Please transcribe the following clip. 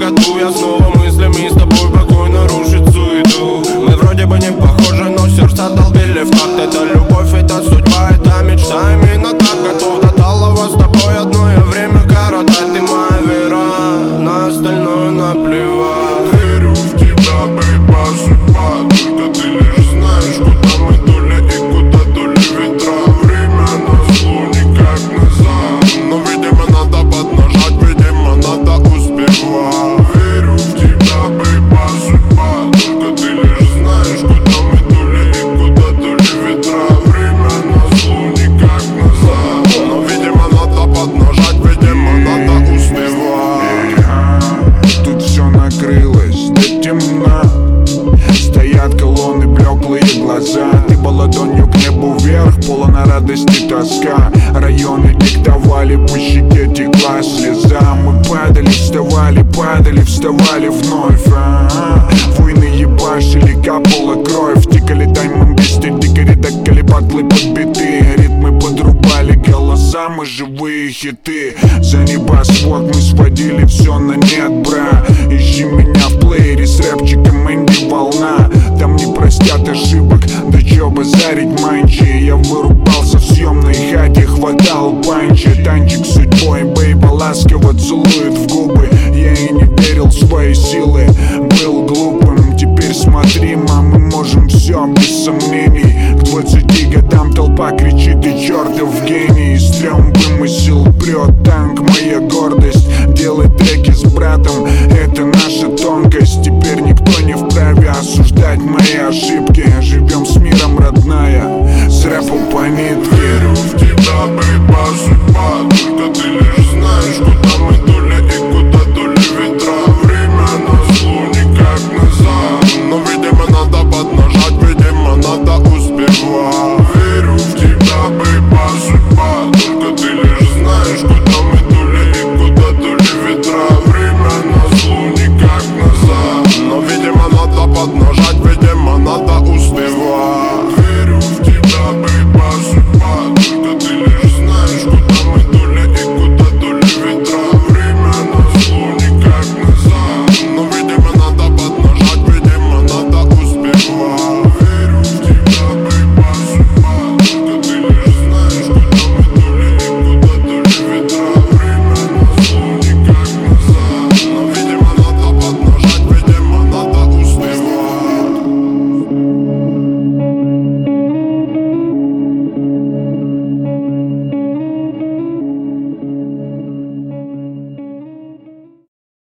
году я снова мыслями с тобой покойно рушит суету. Мы вроде бы не похожи, но сердца долбили в такт. Это любовь, это судьба, это мечта. Именно так готов до талого с тобой одно время коротать. Ты моя вера, на остальное наплевать. Верю в тебя, бейба, судьба. Только ты лишь знаешь, куда мы дули и куда дули ветра. Время назло, никак назад. Но видимо надо поднажать, видимо надо успевать. Верю в тебя, бейба, судьба. Только ты лишь знаешь, куда мы дули и куда дули ветра. Время назло, никак назад. Но видимо надо поднажать, видимо надо успевать. Тут все накрылось, да темно. Стоят колонны, блеклые глаза. Ты по ладонью к небу вверх, полна радости тоска. Районы диктовали, по щеке текла слеза. Мы падали, вставали, падали, вставали вновь. Войны ебашили, капала кровь. Тикали таймом без дикари, докали батлы подбиты. Ритмы подрубали голоса, мы живые хиты. За небосвод мы сводили все на нет, бра. Ищи меня в плеере с рэпчиком Энди Волна. Там не простят ошибок, да чё базарить манчи. Я вырубался в съемной хате, хватал панчи. Танчик с судьбой, бейба ласково целует в губы. Я и не верил в свои силы, был глупым. Теперь смотри, мы можем все без сомнений. К 20 годам толпа кричит: ты чертов гений. Стрём вымысел, прет танк, моя гордость. Делай треки с братом, это наша тонкость. Теперь никто не вправе осуждать мои ошибки. Живем с миром, родная, с рэпом по нитке.